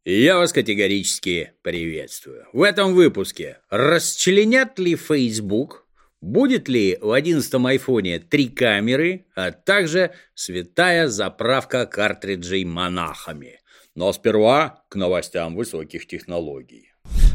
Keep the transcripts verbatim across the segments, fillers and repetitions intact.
Я вас категорически приветствую. В этом выпуске расчленят ли Facebook, будет ли в одиннадцатом айфоне три камеры, а также святая заправка картриджей монахами. Но сперва к новостям высоких технологий.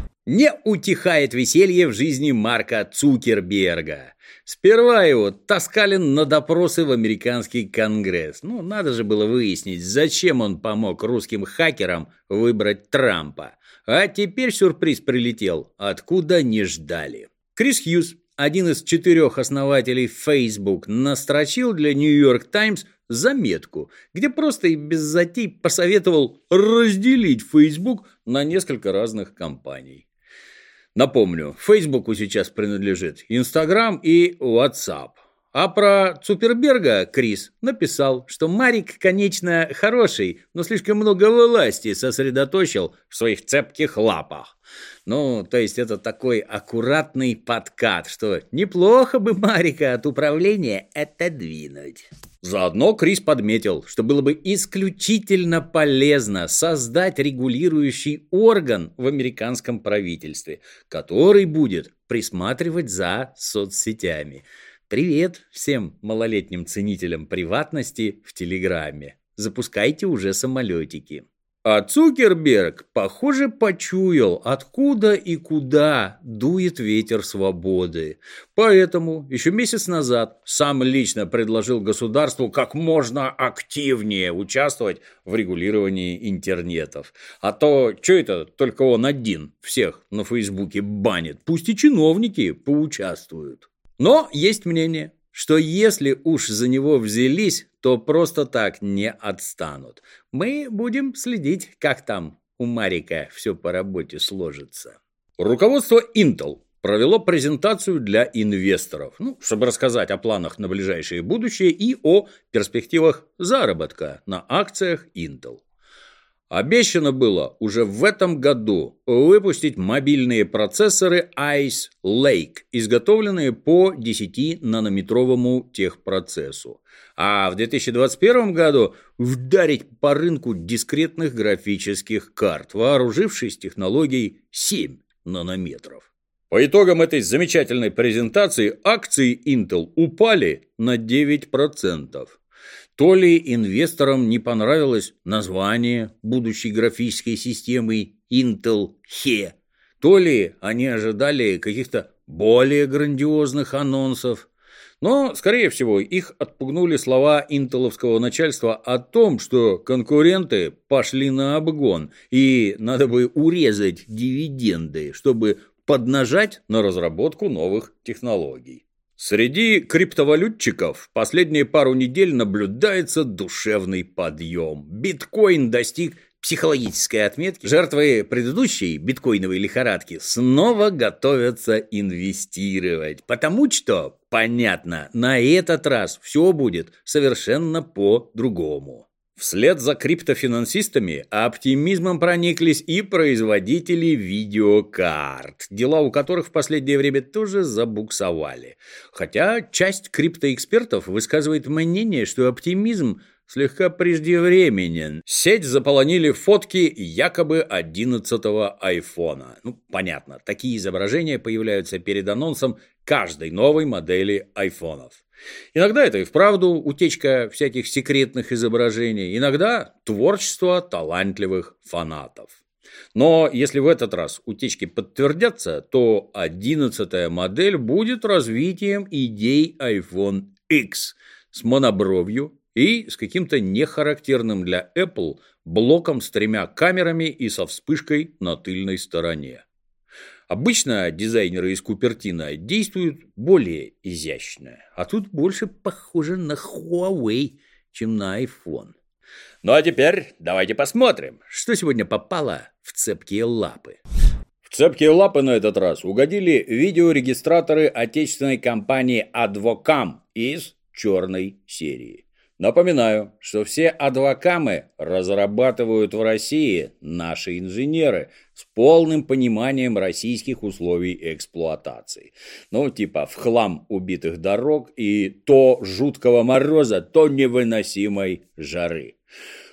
Не утихает веселье в жизни Марка Цукерберга. Сперва его таскали на допросы в американский конгресс. Ну, надо же было выяснить, зачем он помог русским хакерам выбрать Трампа. А теперь сюрприз прилетел, откуда не ждали. Крис Хьюз, один из четырех основателей Facebook, настрочил для New York Times заметку, где просто и без затей посоветовал разделить Facebook на несколько разных компаний. Напомню, Фейсбуку сейчас принадлежит Инстаграм и WhatsApp. А про Цукерберга Крис написал, что Марик, конечно, хороший, но слишком много власти сосредоточил в своих цепких лапах. Ну, то есть это такой аккуратный подкат, что неплохо бы Марика от управления отодвинуть. Заодно Крис подметил, что было бы исключительно полезно создать регулирующий орган в американском правительстве, который будет присматривать за соцсетями. Привет всем малолетним ценителям приватности в Телеграме. Запускайте уже самолетики. А Цукерберг, похоже, почуял, откуда и куда дует ветер свободы. Поэтому еще месяц назад сам лично предложил государству как можно активнее участвовать в регулировании интернетов. А то, что это только он один всех на Фейсбуке банит, пусть и чиновники поучаствуют. Но есть мнение, что если уж за него взялись, то просто так не отстанут. Мы будем следить, как там у Марика все по работе сложится. Руководство Intel провело презентацию для инвесторов, ну, чтобы рассказать о планах на ближайшее будущее и о перспективах заработка на акциях Intel. Обещано было уже в этом году выпустить мобильные процессоры Ice Lake, изготовленные по десятинанометровому техпроцессу. А в две тысячи двадцать первом году вдарить по рынку дискретных графических карт, вооружившись технологией семь нанометров. По итогам этой замечательной презентации акции Intel упали на девять процентов. То ли инвесторам не понравилось название будущей графической системы Intel He, то ли они ожидали каких-то более грандиозных анонсов. Но, скорее всего, их отпугнули слова интеловского начальства о том, что конкуренты пошли на обгон, и надо бы урезать дивиденды, чтобы поднажать на разработку новых технологий. Среди криптовалютчиков последние пару недель наблюдается душевный подъем. Биткоин достиг психологической отметки. Жертвы предыдущей биткоиновой лихорадки снова готовятся инвестировать. Потому что, понятно, на этот раз все будет совершенно по-другому. Вслед за криптофинансистами оптимизмом прониклись и производители видеокарт, дела у которых в последнее время тоже забуксовали. Хотя часть криптоэкспертов высказывает мнение, что оптимизм слегка преждевременен. Сеть заполонили фотки якобы одиннадцатого айфона. Ну, понятно, такие изображения появляются перед анонсом каждой новой модели айфонов. Иногда это и вправду утечка всяких секретных изображений, иногда творчество талантливых фанатов. Но если в этот раз утечки подтвердятся, то одиннадцатая модель будет развитием идей iPhone X с монобровью и с каким-то нехарактерным для Apple блоком с тремя камерами и со вспышкой на тыльной стороне. Обычно дизайнеры из Купертино действуют более изящно, а тут больше похоже на Huawei, чем на iPhone. Ну а теперь давайте посмотрим, что сегодня попало в цепкие лапы. В цепкие лапы на этот раз угодили видеорегистраторы отечественной компании Advocam из черной серии. Напоминаю, что все адвокамы разрабатывают в России наши инженеры с полным пониманием российских условий эксплуатации. Ну, типа в хлам убитых дорог и то жуткого мороза, то невыносимой жары.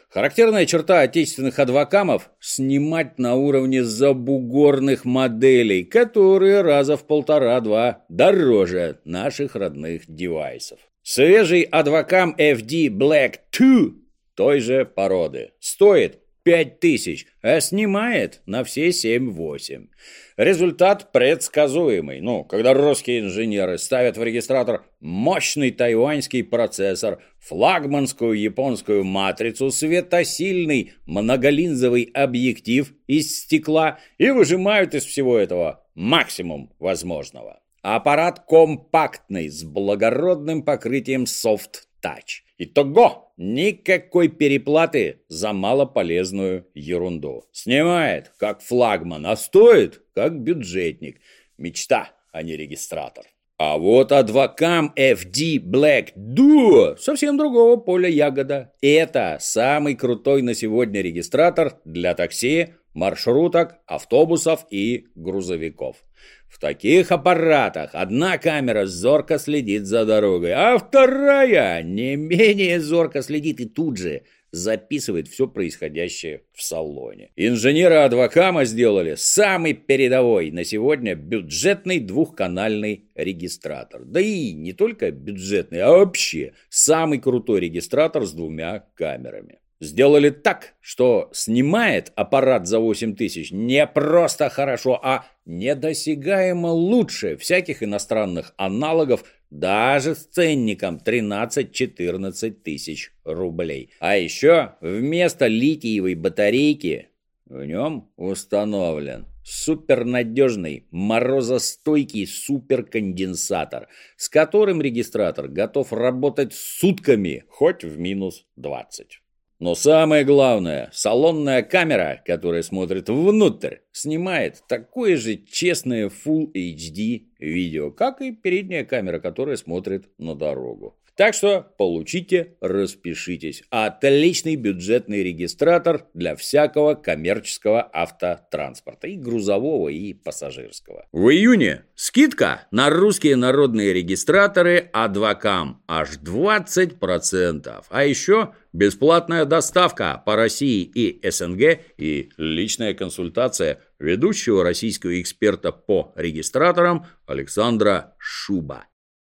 Характерная черта отечественных адвокамов – снимать на уровне забугорных моделей, которые раза в полтора-два дороже наших родных девайсов. Свежий адвокам эф ди Black два той же породы стоит пять тысяч, а снимает на все семь-восемь. Результат предсказуемый. Ну, когда русские инженеры ставят в регистратор мощный тайваньский процессор, флагманскую японскую матрицу, светосильный многолинзовый объектив из стекла и выжимают из всего этого максимум возможного. Аппарат компактный, с благородным покрытием Soft Touch. Итого! Никакой переплаты за малополезную ерунду. Снимает, как флагман, а стоит, как бюджетник. Мечта, а не регистратор. А вот адвокам эф ди Black два совсем другого поля ягода. Это самый крутой на сегодня регистратор для такси, маршруток, автобусов и грузовиков. В таких аппаратах одна камера зорко следит за дорогой, а вторая не менее зорко следит и тут же записывает все происходящее в салоне. Инженеры адвокама сделали самый передовой на сегодня бюджетный двухканальный регистратор. Да и не только бюджетный, а вообще самый крутой регистратор с двумя камерами. Сделали так, что снимает аппарат за восемь тысяч не просто хорошо, а недосягаемо лучше всяких иностранных аналогов, даже с ценником тринадцать-четырнадцать тысяч рублей. А еще вместо литиевой батарейки в нем установлен супернадежный морозостойкий суперконденсатор, с которым регистратор готов работать сутками, хоть в минус двадцать. Но самое главное, салонная камера, которая смотрит внутрь, снимает такое же честное Full эйч ди видео, как и передняя камера, которая смотрит на дорогу. Так что получите, распишитесь. Отличный бюджетный регистратор для всякого коммерческого автотранспорта, и грузового, и пассажирского. В июне скидка на русские народные регистраторы Адвокам аж двадцать процентов. А еще бесплатная доставка по России и эс эн гэ и личная консультация ведущего российского эксперта по регистраторам Александра Шуба.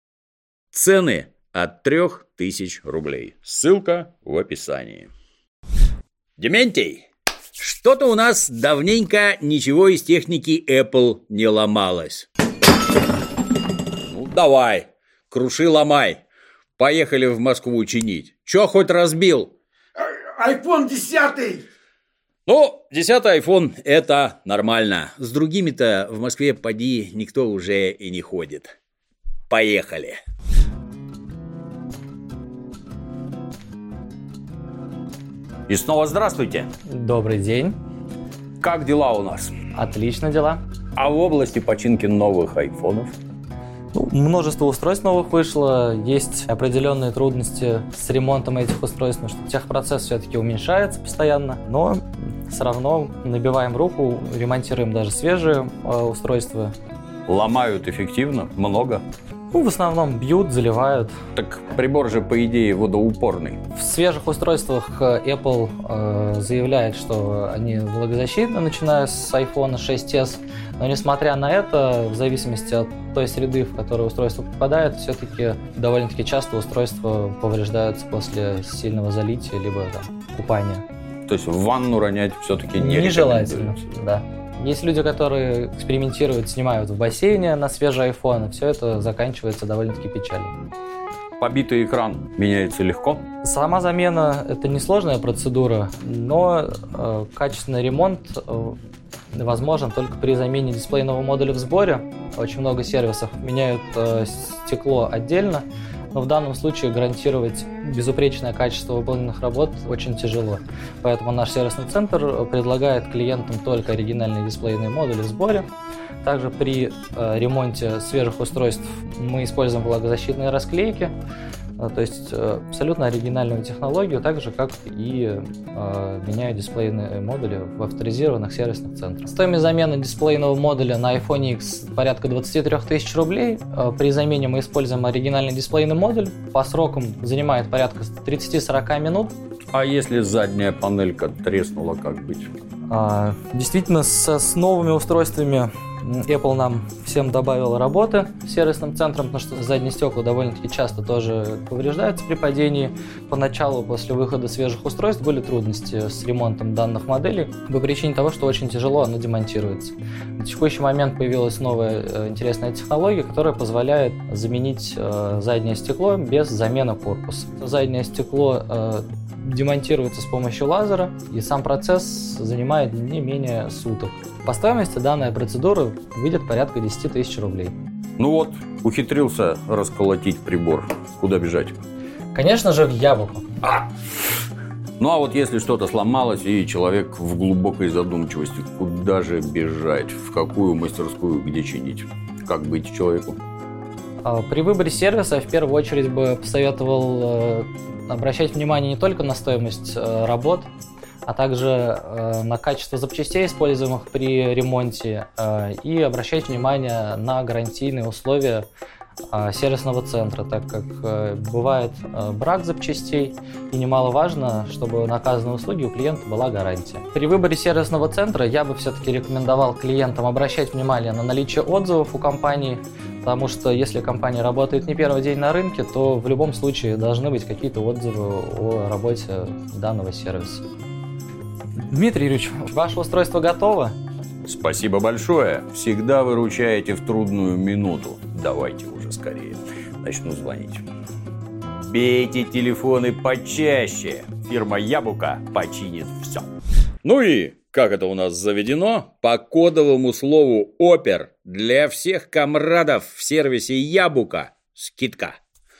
Цены от трех тысяч рублей. Ссылка в описании. Дементий, что-то у нас давненько ничего из техники Apple не ломалось. Ну, давай, круши, ломай. Поехали в Москву чинить. Че хоть разбил? айфон десять. Ну, десятый iPhone – это нормально. С другими-то в Москве поди никто уже и не ходит. Поехали. И снова здравствуйте. Добрый день. Как дела у нас? Отлично дела. А в области починки новых айфонов? Ну, множество устройств новых вышло. Есть определенные трудности с ремонтом этих устройств, потому что техпроцесс все-таки уменьшается постоянно. Но все равно набиваем руку, ремонтируем даже свежие э, устройства. Ломают эффективно? Много? Ну, в основном бьют, заливают. Так прибор же, по идее, водоупорный. В свежих устройствах Apple э, заявляет, что они влагозащитны, начиная с iPhone шесть эс. Но несмотря на это, в зависимости от той среды, в которую устройство попадает, все-таки довольно-таки часто устройства повреждаются после сильного залития либо там, купания. То есть в ванну ронять все-таки не нежелательно, да. Есть люди, которые экспериментируют, снимают в бассейне на свежий iPhone, и все это заканчивается довольно-таки печально. Побитый экран меняется легко? Сама замена – это несложная процедура, но э, качественный ремонт э, возможен только при замене дисплейного модуля в сборе. Очень много сервисов меняют э, стекло отдельно, но в данном случае гарантировать безупречное качество выполненных работ очень тяжело. Поэтому наш сервисный центр предлагает клиентам только оригинальные дисплейные модули в сборе. Также при э, ремонте свежих устройств мы используем влагозащитные расклейки. То есть абсолютно оригинальную технологию, так же, как и э, меняют дисплейные модули в авторизированных сервисных центрах. Стоимость замены дисплейного модуля на айфон икс порядка двадцать три тысячи рублей. При замене мы используем оригинальный дисплейный модуль. По срокам занимает порядка тридцать-сорок минут. А если задняя панелька треснула, как быть? А, действительно, с, с новыми устройствами Apple нам всем добавила работы сервисным центром, потому что задние стекла довольно-таки часто тоже повреждаются при падении. Поначалу, после выхода свежих устройств, были трудности с ремонтом данных моделей по причине того, что очень тяжело оно демонтируется. На текущий момент появилась новая э, интересная технология, которая позволяет заменить э, заднее стекло без замены корпуса. Заднее стекло э, демонтируется с помощью лазера, и сам процесс занимает не менее суток. По стоимости данная процедура выйдет порядка десять тысяч рублей. Ну вот, ухитрился расколотить прибор. Куда бежать? Конечно же, в Ябуку. А! Ну а вот если что-то сломалось, и человек в глубокой задумчивости, куда же бежать? В какую мастерскую, где чинить? Как быть человеку? При выборе сервиса в первую очередь бы посоветовал обращать внимание не только на стоимость работ, а также на качество запчастей, используемых при ремонте, и обращать внимание на гарантийные условия сервисного центра, так как бывает брак запчастей, и немаловажно, чтобы на оказанные услуги у клиента была гарантия. При выборе сервисного центра я бы все-таки рекомендовал клиентам обращать внимание на наличие отзывов у компании, потому что если компания работает не первый день на рынке, то в любом случае должны быть какие-то отзывы о работе данного сервиса. Дмитрий Юрьевич, ваше устройство готово? Спасибо большое. Всегда выручаете в трудную минуту. Давайте уже скорее. Начну звонить. Бейте телефоны почаще. Фирма Ябука починит все. Ну и, как это у нас заведено, по кодовому слову «Опер» для всех комрадов в сервисе Ябука скидка.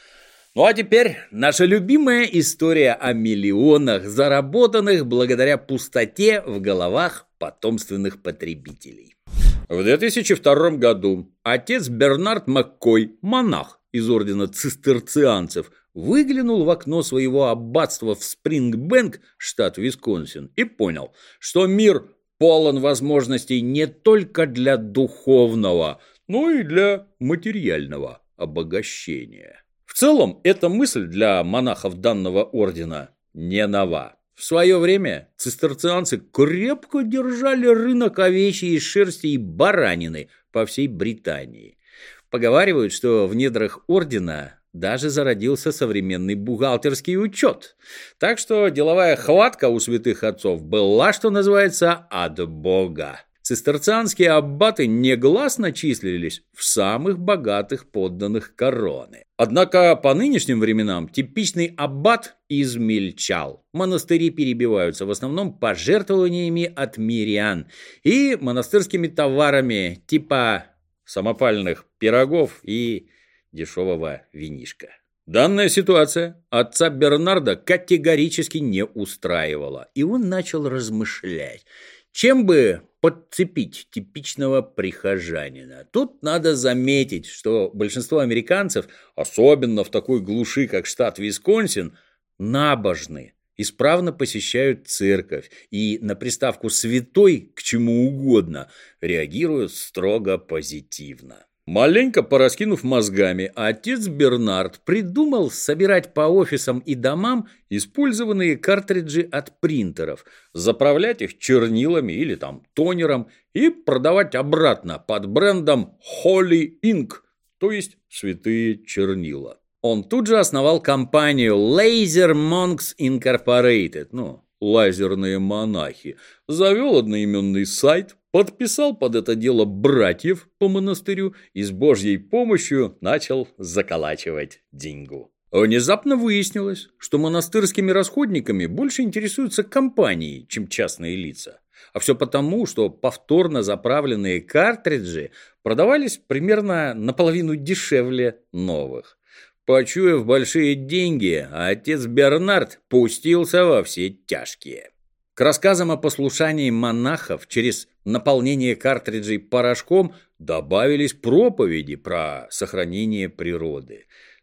Ну а теперь наша любимая история о миллионах, заработанных благодаря пустоте в головах потомственных потребителей. В две тысячи втором году отец Бернард Маккой, монах из ордена цистерцианцев, выглянул в окно своего аббатства в Спрингбэнк, штат Висконсин, и понял, что мир полон возможностей не только для духовного, но и для материального обогащения. В целом, эта мысль для монахов данного ордена не нова. В свое время цистерцианцы крепко держали рынок овечьей шерсти и баранины по всей Британии. Поговаривают, что в недрах ордена даже зародился современный бухгалтерский учет. Так что деловая хватка у святых отцов была, что называется, от Бога. Цистерцианские аббаты негласно числились в самых богатых подданных короны. Однако по нынешним временам типичный аббат измельчал. Монастыри перебиваются в основном пожертвованиями от мирян и монастырскими товарами типа самопальных пирогов и дешевого винишка. Данная ситуация отца Бернарда категорически не устраивала, и он начал размышлять, чем бы подцепить типичного прихожанина. Тут надо заметить, что большинство американцев, особенно в такой глуши, как штат Висконсин, набожны, исправно посещают церковь и на приставку «святой» к чему угодно реагируют строго позитивно. Маленько пораскинув мозгами, отец Бернард придумал собирать по офисам и домам использованные картриджи от принтеров, заправлять их чернилами или там тонером и продавать обратно под брендом Holy Ink, то есть святые чернила. Он тут же основал компанию Laser Monks Incorporated, ну, лазерные монахи, завел одноименный сайт, подписал под это дело братьев по монастырю и с Божьей помощью начал заколачивать деньгу. Внезапно выяснилось, что монастырскими расходниками больше интересуются компании, чем частные лица. А все потому, что повторно заправленные картриджи продавались примерно наполовину дешевле новых. Почуяв большие деньги, отец Бернард пустился во все тяжкие. К рассказам о послушании монахов через наполнение картриджей порошком добавились проповеди про сохранение природы.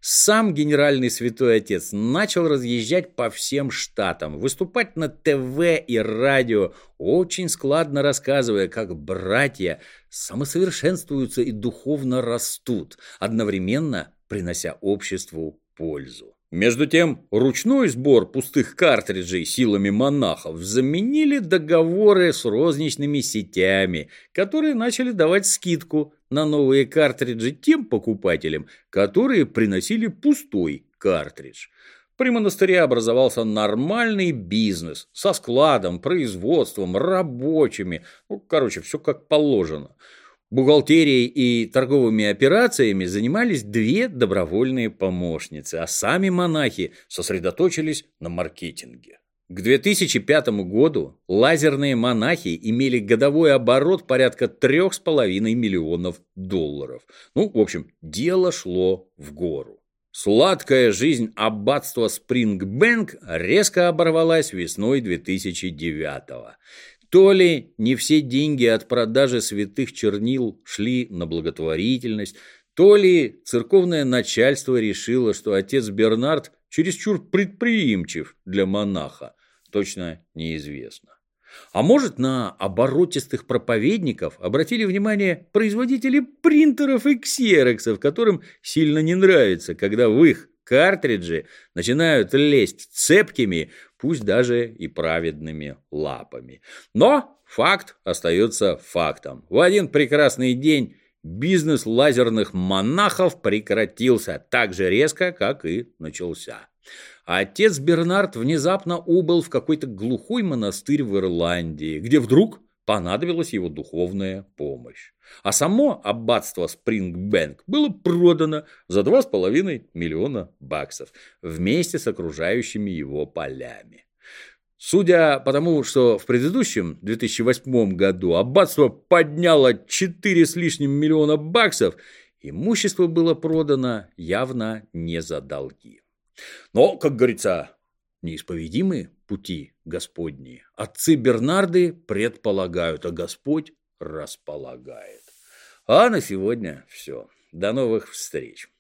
Сам генеральный святой отец начал разъезжать по всем штатам, выступать на ТВ и радио, очень складно рассказывая, как братья самосовершенствуются и духовно растут, одновременно принося обществу пользу. Между тем, ручной сбор пустых картриджей силами монахов заменили договоры с розничными сетями, которые начали давать скидку на новые картриджи тем покупателям, которые приносили пустой картридж. При монастыре образовался нормальный бизнес со складом, производством, рабочими, ну, короче, все как положено. Бухгалтерией и торговыми операциями занимались две добровольные помощницы, а сами монахи сосредоточились на маркетинге. К две тысячи пятому году лазерные монахи имели годовой оборот порядка трех с половиной миллионов долларов. Ну, в общем, дело шло в гору. Сладкая жизнь аббатства Спрингбэнк резко оборвалась весной две тысячи девятого. То ли не все деньги от продажи святых чернил шли на благотворительность, то ли церковное начальство решило, что отец Бернард чересчур предприимчив для монаха, точно неизвестно. А может, на оборотистых проповедников обратили внимание производители принтеров и ксероксов, которым сильно не нравится, когда в их картриджи начинают лезть цепкими, пусть даже и праведными лапами. Но факт остается фактом. В один прекрасный день бизнес лазерных монахов прекратился так же резко, как и начался. Отец Бернард внезапно убыл в какой-то глухой монастырь в Ирландии, где вдруг понадобилась его духовная помощь. А само аббатство Спрингбэнк было продано за два с половиной миллиона баксов вместе с окружающими его полями. Судя по тому, что в предыдущем две тысячи восьмом году аббатство подняло четыре с лишним миллиона баксов, имущество было продано явно не за долги. Но, как говорится, неисповедимы пути Господни. Отцы Бернарды предполагают, а Господь располагает. А на сегодня все. До новых встреч.